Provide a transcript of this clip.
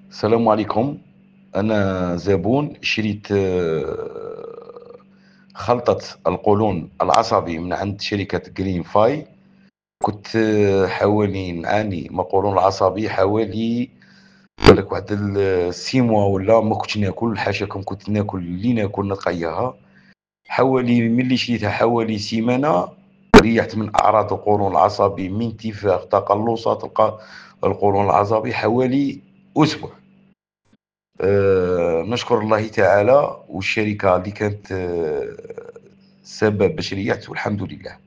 السلام عليكم. أنا زبون شريت خلطة القولون العصبي من عند شركة جرين فاي. كنت حوالي نعاني من القولون العصبي حوالي بالك واحد 6 موا ولا ما كنتش ناكل، حاشاكم كنت ناكل اللي ناكل نلقاياها. حوالي ملي شريتها حوالي سيمانة ريحت من أعراض القولون العصبي، من انتفاخ، تقلصات القولون العصبي حوالي أسبوع. نشكر الله تعالى والشركة اللي كانت سبب باش ريحت والحمد لله.